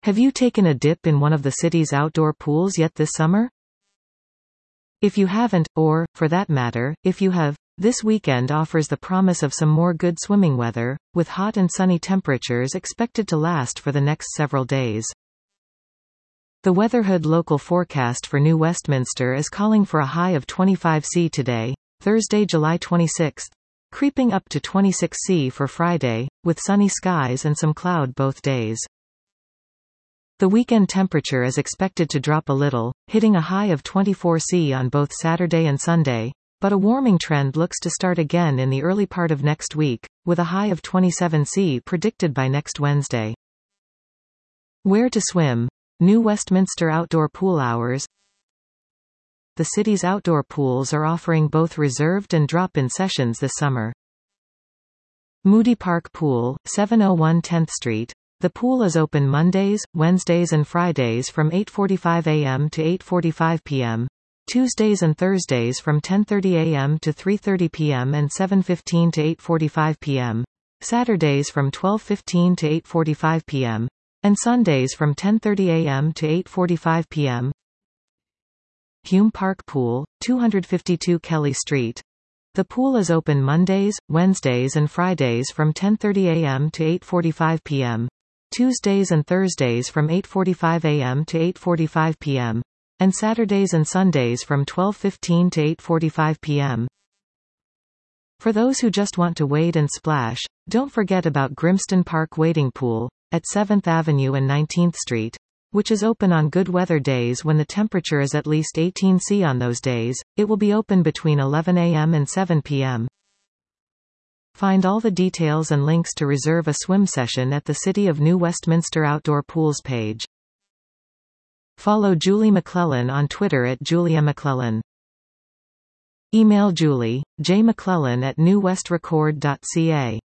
Have you taken a dip in one of the city's outdoor pools yet this summer? If you haven't, or, for that matter, if you have, this weekend offers the promise of some more good swimming weather, with hot and sunny temperatures expected to last for the next several days. The Weatherhood local forecast for New Westminster is calling for a high of 25 C today, Thursday, July 26, creeping up to 26 C for Friday, with sunny skies and some cloud both days. The weekend temperature is expected to drop a little, hitting a high of 24 C on both Saturday and Sunday, but a warming trend looks to start again in the early part of next week, with a high of 27 C predicted by next Wednesday. Where to swim? New Westminster outdoor pool hours. The city's outdoor pools are offering both reserved and drop-in sessions this summer. Moody Park Pool, 701 10th Street. The pool is open Mondays, Wednesdays and Fridays from 8:45 a.m. to 8:45 p.m., Tuesdays and Thursdays from 10:30 a.m. to 3:30 p.m. and 7:15 to 8:45 p.m., Saturdays from 12:15 to 8:45 p.m., and Sundays from 10:30 a.m. to 8:45 p.m. Hume Park Pool, 252 Kelly Street. The pool is open Mondays, Wednesdays and Fridays from 10:30 a.m. to 8:45 p.m., Tuesdays and Thursdays from 8:45 a.m. to 8:45 p.m., and Saturdays and Sundays from 12:15 to 8:45 p.m. For those who just want to wade and splash, don't forget about Grimston Park Wading Pool, at 7th Avenue and 19th Street, which is open on good weather days when the temperature is at least 18 C on those days. It will be open between 11 a.m. and 7 p.m. Find all the details and links to reserve a swim session at the City of New Westminster Outdoor Pools page. Follow Julie McClellan on Twitter at Julia McClellan. Email Julie, jmcclellan@newwestrecord.ca.